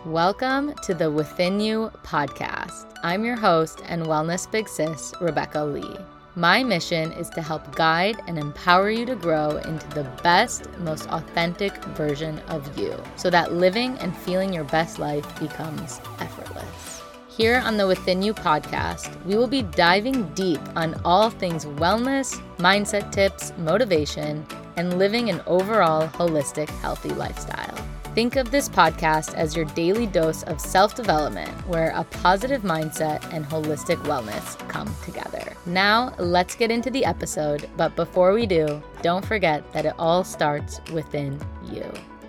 Welcome to the Within You podcast. I'm your host and wellness big sis, Rebecca Lee. My mission is to help guide and empower you to grow into the best, most authentic version of you so that living and feeling your best life becomes effortless. Here on the Within You podcast, we will be diving deep on all things wellness, mindset tips, motivation, and living an overall holistic, healthy lifestyle. Think of this podcast as your daily dose of self-development, where a positive mindset and holistic wellness come together. Now, let's get into the episode, but before we do, don't forget that it all starts within you.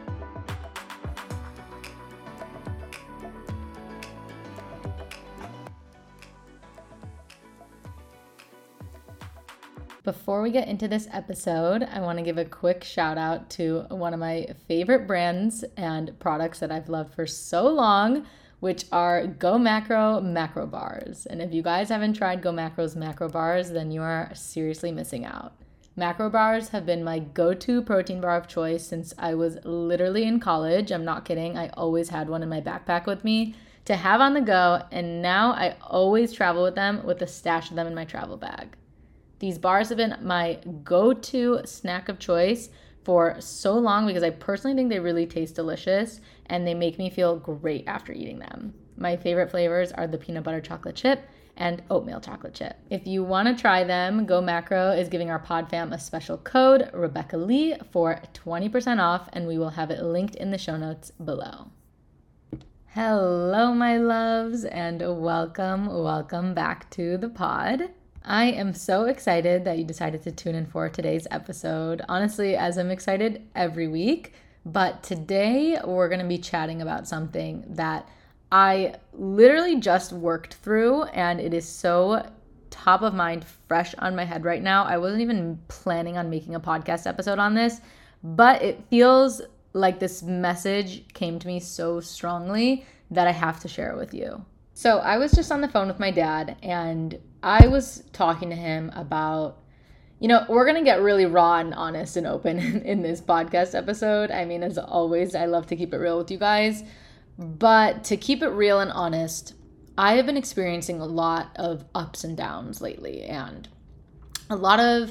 Before we get into this episode, I want to give a quick shout out to one of my favorite brands and products that I've loved for so long, which are Go Macro Macro Bars. And if you guys haven't tried Go Macro's Macro Bars, then you are seriously missing out. Macro Bars have been my go-to protein bar of choice since I was literally in college. I'm not kidding. I always had one in my backpack with me to have on the go, and now I always travel with them with a stash of them in my travel bag. These bars have been my go-to snack of choice for so long because I personally think they really taste delicious and they make me feel great after eating them. My favorite flavors are the peanut butter chocolate chip and oatmeal chocolate chip. If you want to try them, Go Macro is giving our pod fam a special code, Rebecca Lee, for 20% off, and we will have it linked in the show notes below. Hello, my loves, and welcome back to the pod. I am so excited that you decided to tune in for today's episode. Honestly, as I'm excited every week, but today we're going to be chatting about something that I literally just worked through, and it is so top of mind, fresh on my head right now. I wasn't even planning on making a podcast episode on this, but it feels like this message came to me so strongly that I have to share it with you. So I was just on the phone with my dad, and I was talking to him about, we're going to get really raw and honest and open in this podcast episode. I mean, as always, I love to keep it real with you guys. But to keep it real and honest, I have been experiencing a lot of ups and downs lately, and a lot of,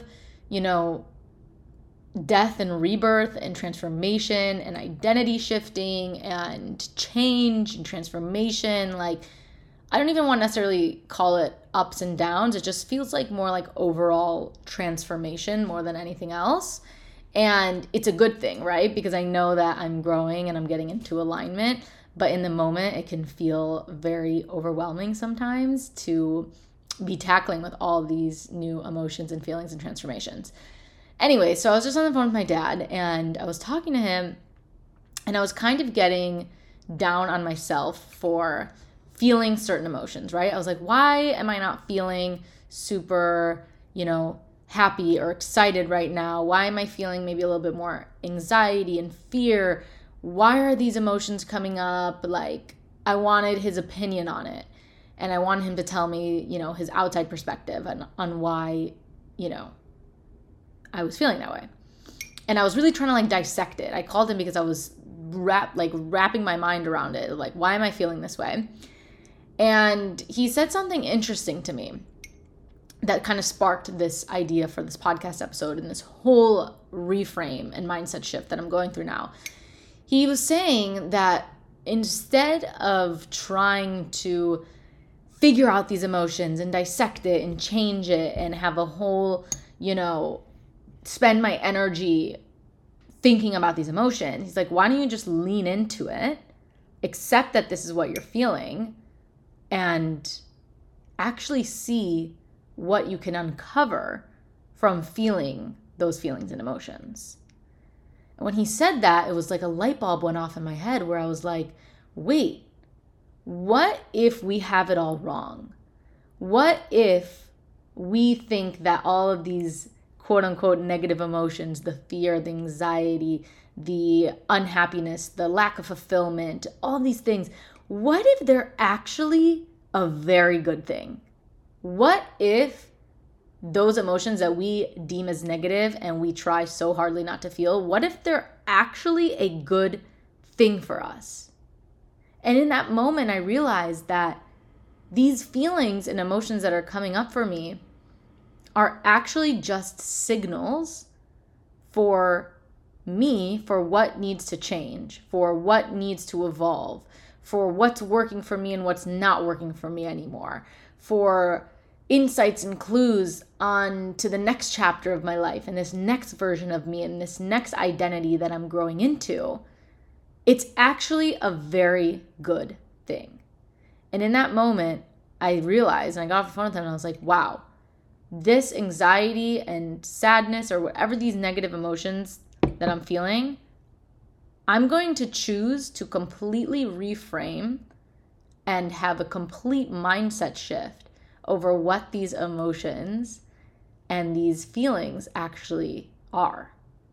death and rebirth and transformation and identity shifting and change and transformation. I don't even want to necessarily call it ups and downs. It just feels like more like overall transformation more than anything else. And it's a good thing, right? Because I know that I'm growing and I'm getting into alignment. But in the moment, it can feel very overwhelming sometimes to be tackling with all these new emotions and feelings and transformations. Anyway, so I was just on the phone with my dad, and I was talking to him, and I was kind of getting down on myself for feeling certain emotions, right? I was like, why am I not feeling super, happy or excited right now? Why am I feeling maybe a little bit more anxiety and fear? Why are these emotions coming up? I wanted his opinion on it. And I wanted him to tell me, his outside perspective on why, I was feeling that way. And I was really trying to dissect it. I called him because I was wrapping my mind around it. Why am I feeling this way? And he said something interesting to me that kind of sparked this idea for this podcast episode and this whole reframe and mindset shift that I'm going through now. He was saying that instead of trying to figure out these emotions and dissect it and change it and have a whole, spend my energy thinking about these emotions, he's like, why don't you just lean into it, accept that this is what you're feeling, and actually see what you can uncover from feeling those feelings and emotions. And when he said that, it was like a light bulb went off in my head where I was like, wait, what if we have it all wrong? What if we think that all of these quote unquote negative emotions, the fear, the anxiety, the unhappiness, the lack of fulfillment, all these things, what if they're actually a very good thing? What if those emotions that we deem as negative and we try so hardly not to feel, what if they're actually a good thing for us? And in that moment, I realized that these feelings and emotions that are coming up for me are actually just signals for me, for what needs to change, for what needs to evolve, for what's working for me and what's not working for me anymore, for insights and clues on to the next chapter of my life and this next version of me and this next identity that I'm growing into. It's actually a very good thing. And in that moment, I realized, and I got off the phone with him and I was like, wow, this anxiety and sadness or whatever these negative emotions that I'm feeling, I'm going to choose to completely reframe and have a complete mindset shift over what these emotions and these feelings actually are.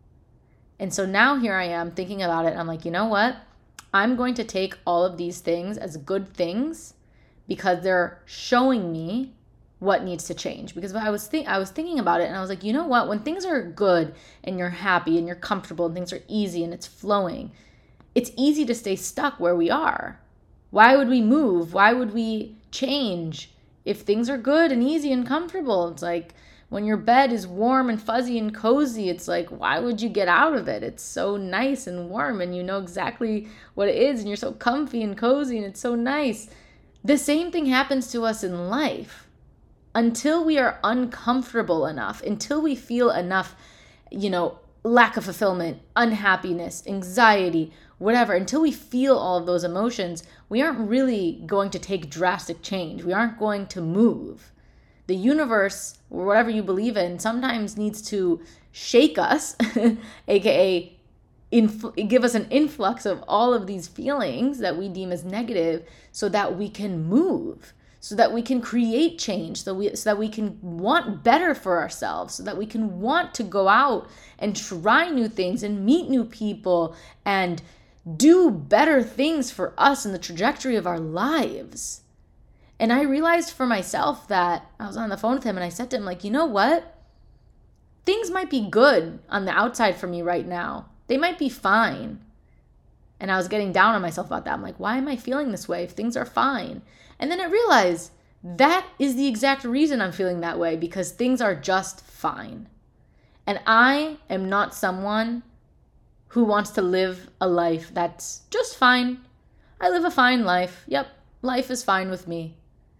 And so now here I am thinking about it. And I'm like, you know what? I'm going to take all of these things as good things because they're showing me what needs to change. Because I was thinking about it and I was like, you know what? When things are good and you're happy and you're comfortable and things are easy and it's flowing, it's easy to stay stuck where we are. Why would we move? Why would we change if things are good and easy and comfortable? It's like when your bed is warm and fuzzy and cozy, it's like, why would you get out of it? It's so nice and warm and you know exactly what it is and you're so comfy and cozy and it's so nice. The same thing happens to us in life. Until we are uncomfortable enough, until we feel enough, lack of fulfillment, unhappiness, anxiety, whatever, until we feel all of those emotions, we aren't really going to take drastic change. We aren't going to move. The universe, or whatever you believe in, sometimes needs to shake us, aka give us an influx of all of these feelings that we deem as negative so that we can move, so that we can create change, so that we can want better for ourselves, so that we can want to go out and try new things and meet new people and do better things for us in the trajectory of our lives. And I realized for myself that I was on the phone with him and I said to him, like, you know what? Things might be good on the outside for me right now. They might be fine. And I was getting down on myself about that. I'm like, why am I feeling this way if things are fine? And then I realized that is the exact reason I'm feeling that way, because things are just fine. And I am not someone who wants to live a life that's just fine. I live a fine life. Yep, life is fine with me.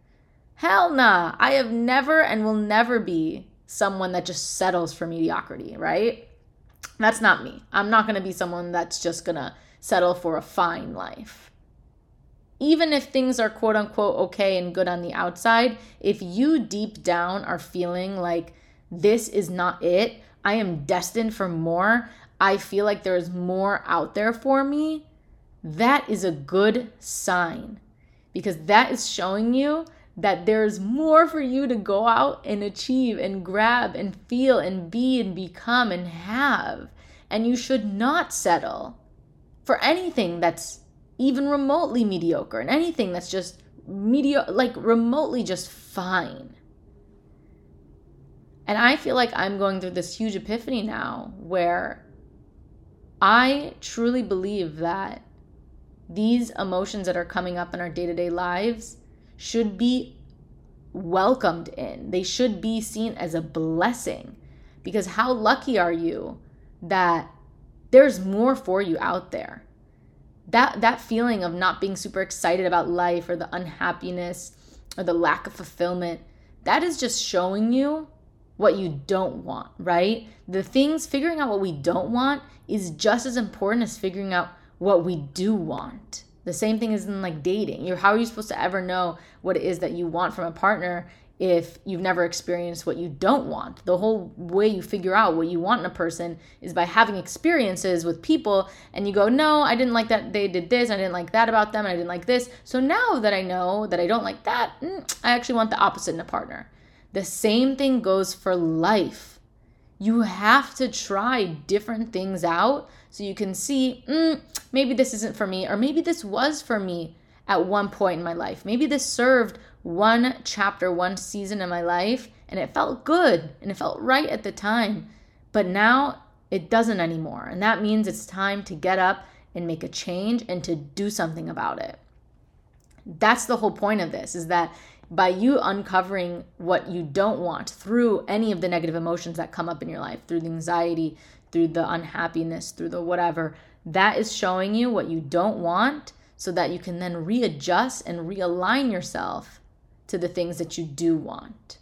Hell nah. I have never and will never be someone that just settles for mediocrity, right? That's not me. I'm not going to be someone that's just going to settle for a fine life. Even if things are quote unquote okay and good on the outside, if you deep down are feeling like this is not it, I am destined for more, I feel like there's more out there for me, that is a good sign, because that is showing you that there's more for you to go out and achieve and grab and feel and be and become and have. And you should not settle for anything that's even remotely mediocre and anything that's just remotely just fine. And I feel like I'm going through this huge epiphany now where I truly believe that these emotions that are coming up in our day-to-day lives should be welcomed in. They should be seen as a blessing, because how lucky are you that there's more for you out there? That feeling of not being super excited about life, or the unhappiness or the lack of fulfillment, that is just showing you what you don't want, right? Figuring out what we don't want is just as important as figuring out what we do want. The same thing is in dating. How are you supposed to ever know what it is that you want from a partner if you've never experienced what you don't want? The whole way you figure out what you want in a person is by having experiences with people, and you go, no, I didn't like that they did this, I didn't like that about them, and I didn't like this. So now that I know that I don't like that, I actually want the opposite in a partner. The same thing goes for life. You have to try different things out so you can see, maybe this isn't for me, or maybe this was for me at one point in my life. Maybe this served one chapter, one season in my life, and it felt good and it felt right at the time. But now it doesn't anymore. And that means it's time to get up and make a change and to do something about it. That's the whole point of this, is that by you uncovering what you don't want through any of the negative emotions that come up in your life, through the anxiety, through the unhappiness, through the whatever, that is showing you what you don't want so that you can then readjust and realign yourself to the things that you do want.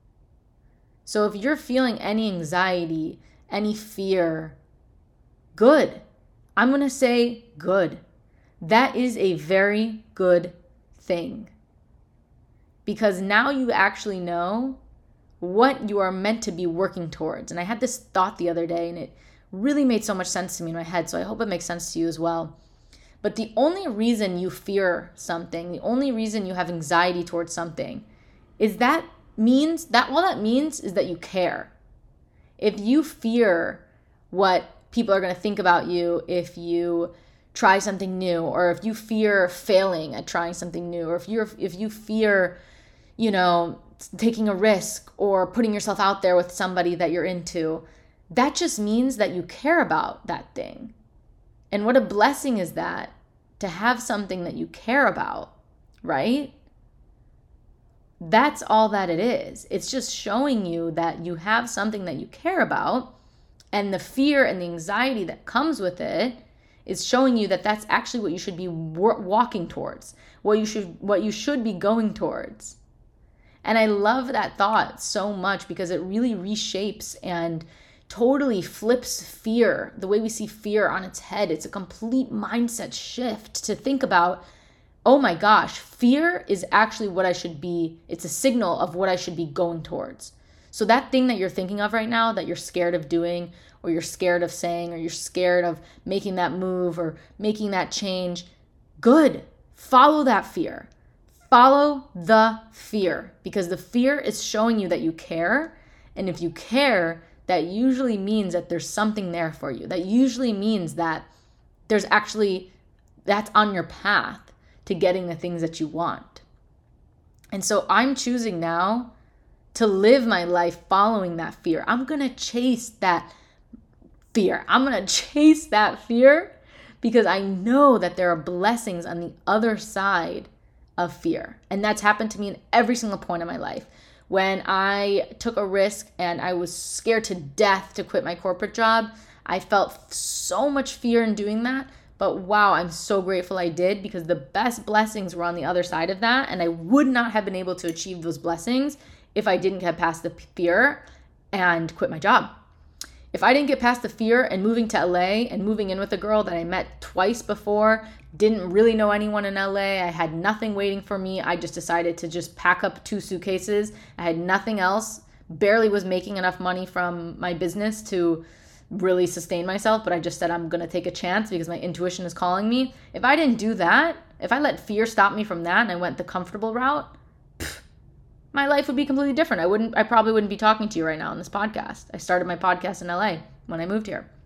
So if you're feeling any anxiety, any fear, good. I'm going to say good. That is a very good thing. Because now you actually know what you are meant to be working towards. And I had this thought the other day, and it really made so much sense to me in my head, so I hope it makes sense to you as well. But the only reason you fear something, the only reason you have anxiety towards something, is that means that all that means is that you care. If you fear what people are going to think about you if you try something new, or if you fear failing at trying something new, or if you fear, taking a risk or putting yourself out there with somebody that you're into, that just means that you care about that thing. And what a blessing is that, to have something that you care about, right? That's all that it is. It's just showing you that you have something that you care about, and the fear and the anxiety that comes with it is showing you that that's actually what you should be walking towards, what you should be going towards. And I love that thought so much because it really reshapes and totally flips fear, the way we see fear, on its head. It's a complete mindset shift to think about, oh my gosh, fear is actually what I should be. It's a signal of what I should be going towards. So that thing that you're thinking of right now that you're scared of doing, or you're scared of saying, or you're scared of making that move or making that change, good. Follow that fear. Follow the fear, because the fear is showing you that you care. And if you care, that usually means that there's something there for you. That usually means that that's on your path to getting the things that you want. And so I'm choosing now to live my life following that fear. I'm going to chase that fear. I'm going to chase that fear because I know that there are blessings on the other side of fear. And that's happened to me in every single point of my life. When I took a risk and I was scared to death to quit my corporate job, I felt so much fear in doing that. But wow, I'm so grateful I did, because the best blessings were on the other side of that. And I would not have been able to achieve those blessings if I didn't get past the fear and quit my job. If I didn't get past the fear and moving to LA and moving in with a girl that I met twice before, didn't really know anyone in LA, I had nothing waiting for me. I just decided to just pack up 2 suitcases. I had nothing else, barely was making enough money from my business to really sustain myself, but I just said I'm going to take a chance because my intuition is calling me. If I didn't do that, if I let fear stop me from that and I went the comfortable route, my life would be completely different. I probably wouldn't be talking to you right now on this podcast. I started my podcast in LA when I moved here.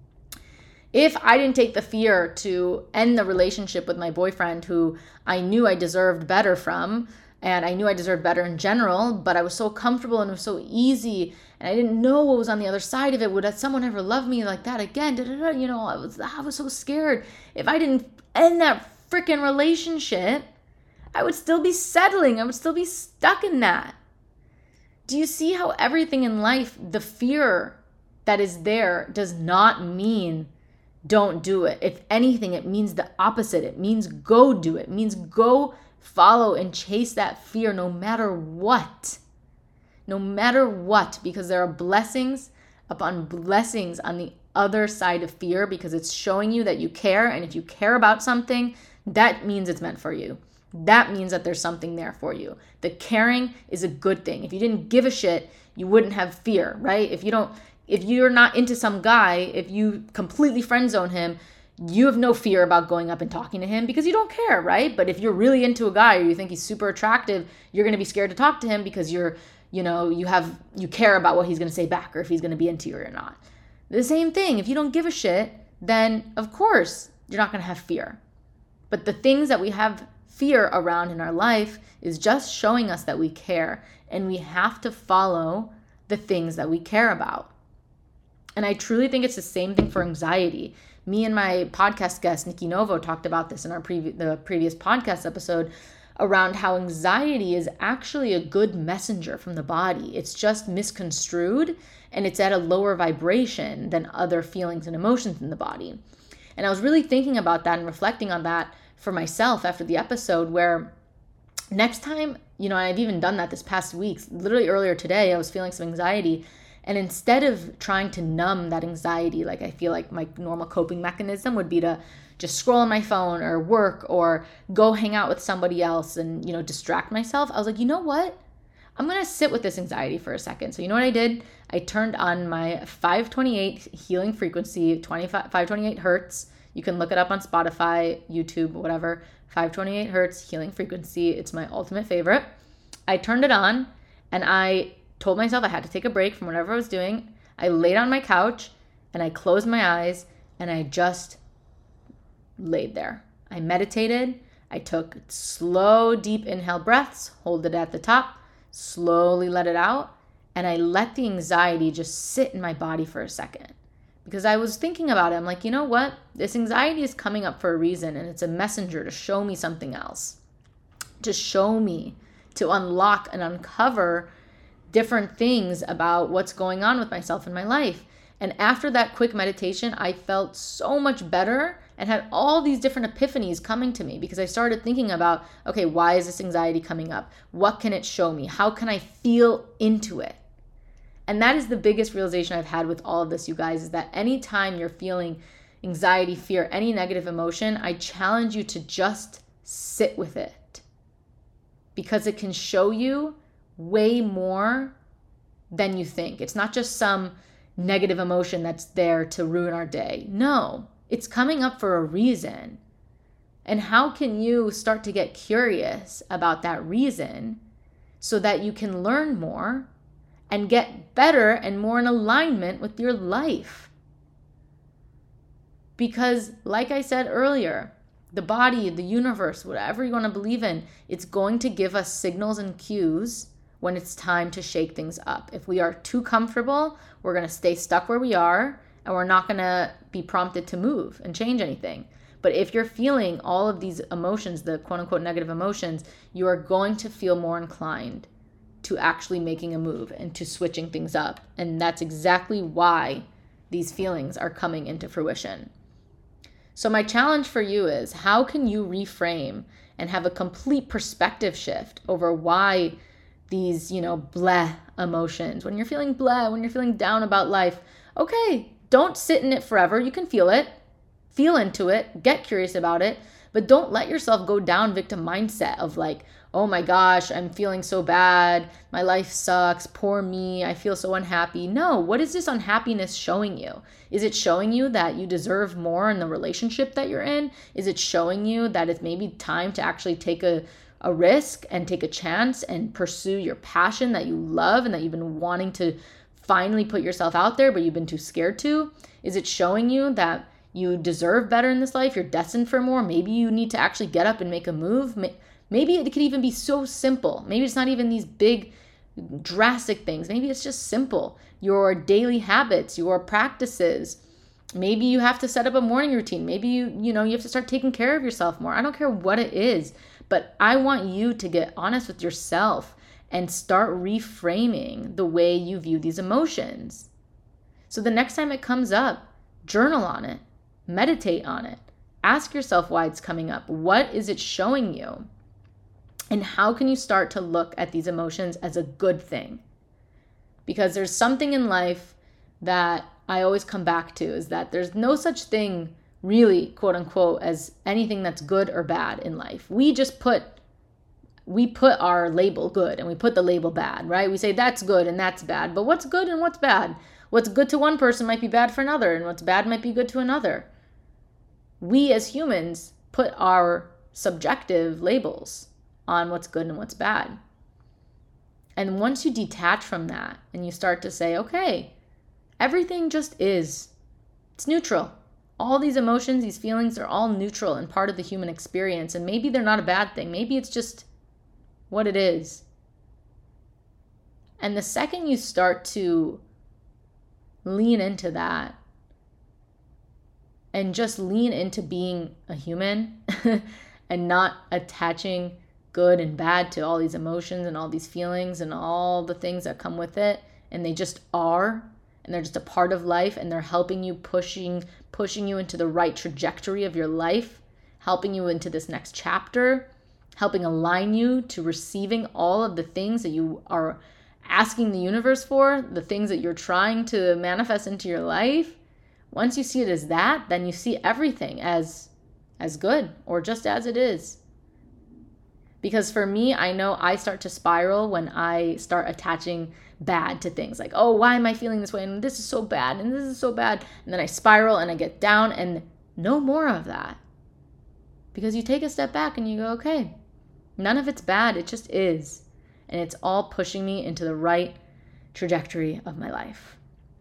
If I didn't take the fear to end the relationship with my boyfriend, who I knew I deserved better from, and I knew I deserved better in general, but I was so comfortable and it was so easy, and I didn't know what was on the other side of it. Would someone ever love me like that again? I was so scared. If I didn't end that freaking relationship, I would still be settling. I would still be stuck in that. Do you see how everything in life, the fear that is there does not mean don't do it. If anything, it means the opposite. It means go do it. It means go follow and chase that fear no matter what. No matter what, because there are blessings upon blessings on the other side of fear, because it's showing you that you care. And if you care about something, that means it's meant for you. That means that there's something there for you. The caring is a good thing. If you didn't give a shit, you wouldn't have fear, right? If you're not into some guy, if you completely friend zone him, you have no fear about going up and talking to him because you don't care, right? But if you're really into a guy or you think he's super attractive, you're going to be scared to talk to him because you care about what he's going to say back or if he's going to be into you or not. The same thing, if you don't give a shit, then of course you're not going to have fear. But the things that we have fear around in our life is just showing us that we care, and we have to follow the things that we care about. And I truly think it's the same thing for anxiety, Me and my podcast guest, Nikki Novo, talked about this in the previous podcast episode around how anxiety is actually a good messenger from the body. It's just misconstrued, and it's at a lower vibration than other feelings and emotions in the body. And I was really thinking about that and reflecting on that for myself after the episode, where next time, I've even done that this past week. Literally earlier today, I was feeling some anxiety. And instead of trying to numb that anxiety, like I feel like my normal coping mechanism would be to just scroll on my phone or work or go hang out with somebody else and, distract myself. I was like, you know what? I'm going to sit with this anxiety for a second. So you know what I did? I turned on my 528 healing frequency, 528 hertz. You can look it up on Spotify, YouTube, whatever. 528 hertz healing frequency. It's my ultimate favorite. I turned it on and I told myself I had to take a break from whatever I was doing. I laid on my couch and I closed my eyes and I just laid there. I meditated. I took slow, deep inhale breaths, hold it at the top, slowly let it out, and I let the anxiety just sit in my body for a second. Because I was thinking about it. I'm like, you know what? This anxiety is coming up for a reason, and it's a messenger to show me something else, to show me, to unlock and uncover different things about what's going on with myself in my life. And after that quick meditation, I felt so much better and had all these different epiphanies coming to me because I started thinking about, okay, why is this anxiety coming up? What can it show me? How can I feel into it? And that is the biggest realization I've had with all of this, you guys, is that anytime you're feeling anxiety, fear, any negative emotion, I challenge you to just sit with it because it can show you way more than you think. It's not just some negative emotion that's there to ruin our day. No, it's coming up for a reason. And how can you start to get curious about that reason so that you can learn more and get better and more in alignment with your life? Because like I said earlier, the body, the universe, whatever you want to believe in, it's going to give us signals and cues when it's time to shake things up. If we are too comfortable, we're going to stay stuck where we are and we're not going to be prompted to move and change anything. But if you're feeling all of these emotions, the quote unquote negative emotions, you are going to feel more inclined to actually making a move and to switching things up. And that's exactly why these feelings are coming into fruition. So my challenge for you is, how can you reframe and have a complete perspective shift over why these, bleh emotions, when you're feeling bleh, when you're feeling down about life, okay, don't sit in it forever. You can feel it, feel into it, get curious about it, but don't let yourself go down victim mindset of like, oh my gosh, I'm feeling so bad. My life sucks. Poor me. I feel so unhappy. No, what is this unhappiness showing you? Is it showing you that you deserve more in the relationship that you're in? Is it showing you that it's maybe time to actually take a risk and take a chance and pursue your passion that you love and that you've been wanting to finally put yourself out there, but you've been too scared to? Is it showing you that you deserve better in this life? You're destined for more. Maybe you need to actually get up and make a move. Maybe it could even be so simple. Maybe it's not even these big, drastic things. Maybe it's just simple. Your daily habits, your practices. Maybe you have to set up a morning routine. Maybe you have to start taking care of yourself more. I don't care what it is, but I want you to get honest with yourself and start reframing the way you view these emotions. So the next time it comes up, journal on it, meditate on it, ask yourself why it's coming up. What is it showing you? And how can you start to look at these emotions as a good thing? Because there's something in life that I always come back to, is that there's no such thing really, quote unquote, as anything that's good or bad in life. We put our label good and we put the label bad, right? We say that's good and that's bad, but what's good and what's bad? What's good to one person might be bad for another, and what's bad might be good to another. We as humans put our subjective labels on what's good and what's bad. And once you detach from that and you start to say, okay, everything just is. It's neutral. All these emotions, these feelings are all neutral and part of the human experience. And maybe they're not a bad thing. Maybe it's just what it is. And the second you start to lean into that and just lean into being a human and not attaching good and bad to all these emotions and all these feelings and all the things that come with it. And they just are, and they're just a part of life, and they're helping you, pushing you into the right trajectory of your life, helping you into this next chapter, helping align you to receiving all of the things that you are asking the universe for, the things that you're trying to manifest into your life. Once you see it as that, then you see everything as good, or just as it is. Because for me, I know I start to spiral when I start attaching bad to things. Like, oh, why am I feeling this way? And this is so bad, and this is so bad. And then I spiral and I get down, and no more of that. Because you take a step back and you go, okay, none of it's bad. It just is. And it's all pushing me into the right trajectory of my life.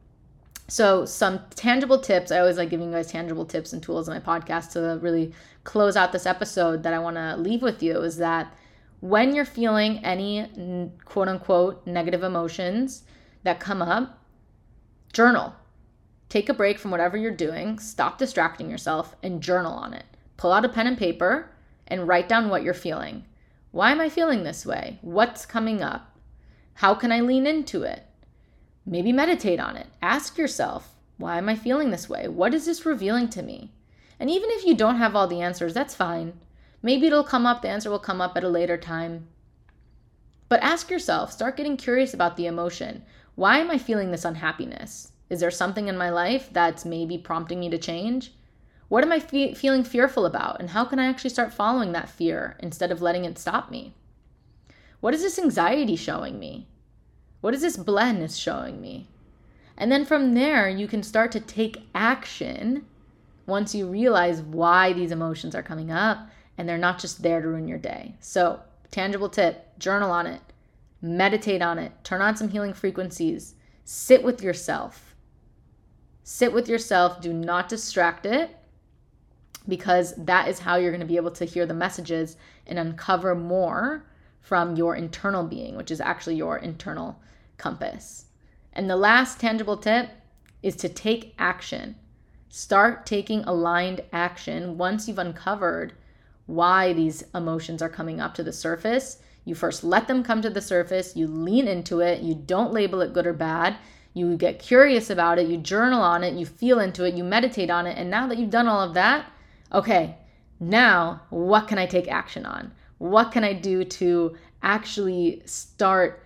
So some tangible tips. I always like giving you guys tangible tips and tools in my podcast to really close out this episode that I want to leave with you is that when you're feeling any quote unquote negative emotions that come up, journal. Take a break from whatever you're doing, stop distracting yourself, and journal on it. Pull out a pen and paper and write down what you're feeling. Why am I feeling this way? What's coming up? How can I lean into it? Maybe meditate on it. Ask yourself, why am I feeling this way? What is this revealing to me? And even if you don't have all the answers, that's fine. Maybe it'll come up, the answer will come up at a later time. But ask yourself, start getting curious about the emotion. Why am I feeling this unhappiness? Is there something in my life that's maybe prompting me to change? What am I feeling fearful about? And how can I actually start following that fear instead of letting it stop me? What is this anxiety showing me? What is this blandness showing me? And then from there, you can start to take action once you realize why these emotions are coming up and they're not just there to ruin your day. So, tangible tip, journal on it, meditate on it, turn on some healing frequencies, sit with yourself. Sit with yourself, do not distract it, because that is how you're going to be able to hear the messages and uncover more from your internal being, which is actually your internal compass. And the last tangible tip is to take action. Start taking aligned action once you've uncovered why these emotions are coming up to the surface. You first let them come to the surface, you lean into it, you don't label it good or bad, you get curious about it, you journal on it, you feel into it, you meditate on it, and now that you've done all of that, okay, now what can I take action on? What can I do to actually start,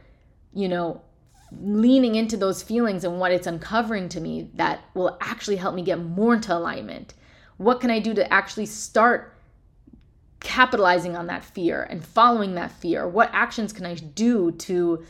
leaning into those feelings and what it's uncovering to me that will actually help me get more into alignment? What can I do to actually start capitalizing on that fear and following that fear? What actions can I do to,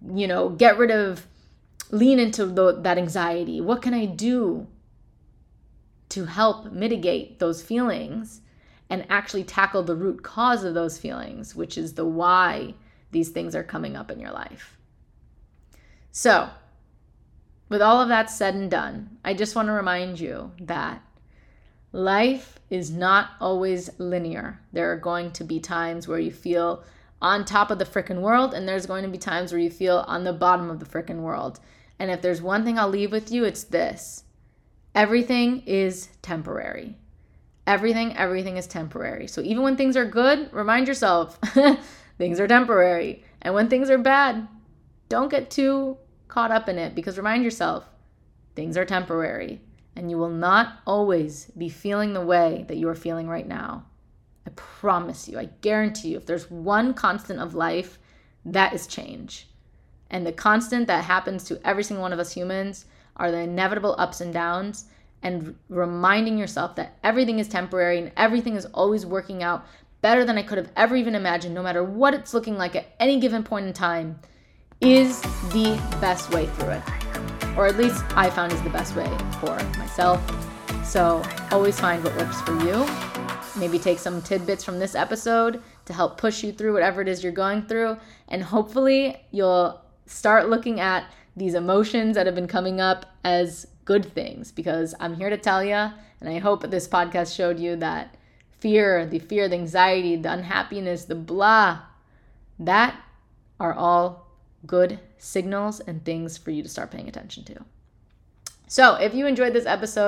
lean into that anxiety? What can I do to help mitigate those feelings and actually tackle the root cause of those feelings, which is the why these things are coming up in your life? So, with all of that said and done, I just want to remind you that life is not always linear. There are going to be times where you feel on top of the frickin' world, and there's going to be times where you feel on the bottom of the frickin' world. And if there's one thing I'll leave with you, it's this. Everything is temporary. Everything is temporary. So even when things are good, remind yourself, things are temporary. And when things are bad, don't get too caught up in it, because remind yourself, things are temporary. And you will not always be feeling the way that you are feeling right now. I promise you, I guarantee you, if there's one constant of life, that is change. And the constant that happens to every single one of us humans are the inevitable ups and downs, and reminding yourself that everything is temporary and everything is always working out better than I could have ever even imagined, no matter what it's looking like at any given point in time, is the best way through it. Or at least I found is the best way for myself. So always find what works for you. Maybe take some tidbits from this episode to help push you through whatever it is you're going through. And hopefully you'll start looking at these emotions that have been coming up as good things, because I'm here to tell you, and I hope this podcast showed you that the anxiety, the unhappiness, the blah, that are all good signals and things for you to start paying attention to. So if you enjoyed this episode,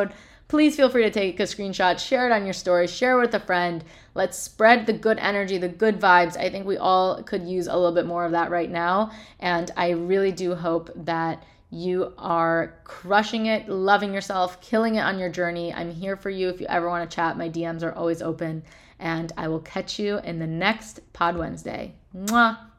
please feel free to take a screenshot, share it on your story, share it with a friend. Let's spread the good energy, the good vibes. I think we all could use a little bit more of that right now. And I really do hope that you are crushing it, loving yourself, killing it on your journey. I'm here for you. If you ever want to chat, my DMs are always open. And I will catch you in the next Pod Wednesday. Mwah.